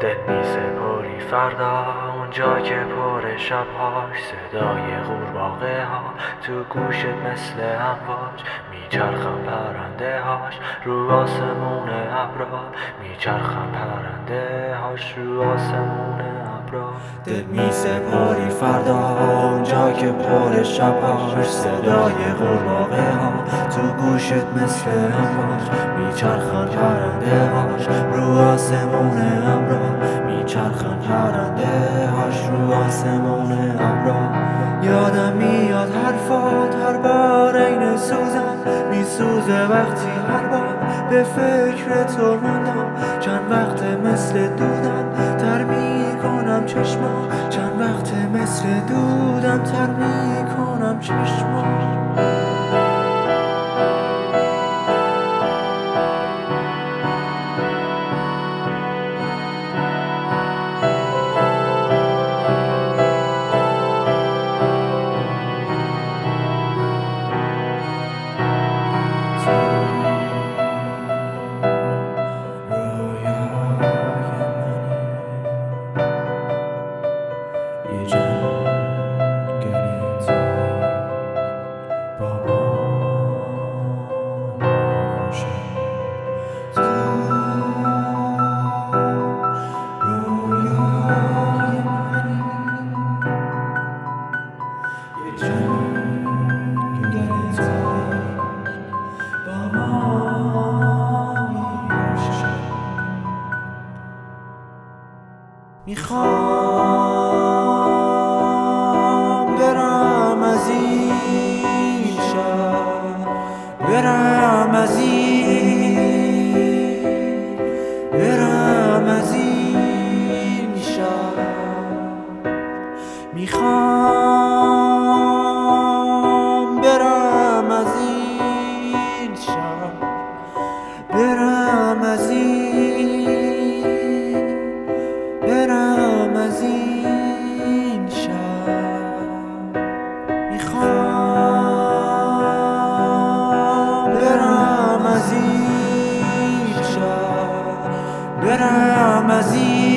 دل میسپاری فردا اونجا که پر شبهاش صدای قورباغه ها تو گوشت مثل امواج میچرخن پرنده هاش رو آسمون ابرا میچرخن پرنده هاش رو آسمون ابرا دل میسپاری فردا اونجا که پر شبهاش صدای قورباغه ها تو گوشت مثل امواج میچرخن پرنده هاش رو آسمون ابرا میچرخن پرنده هاش رو آسمون ابرا یادم میاد حرفات هر بار عین سوزم میسوزه وقتی هر بار به فکر تو موندم چند وقت مثل دودم تر میکنم چشمام چند وقت مثل دودم تر میکنم چشمام میخوام برم از این شهر برم از این شهر میخوام برم از این شهر برم از این شهر میخوام برم از این شهر برم از این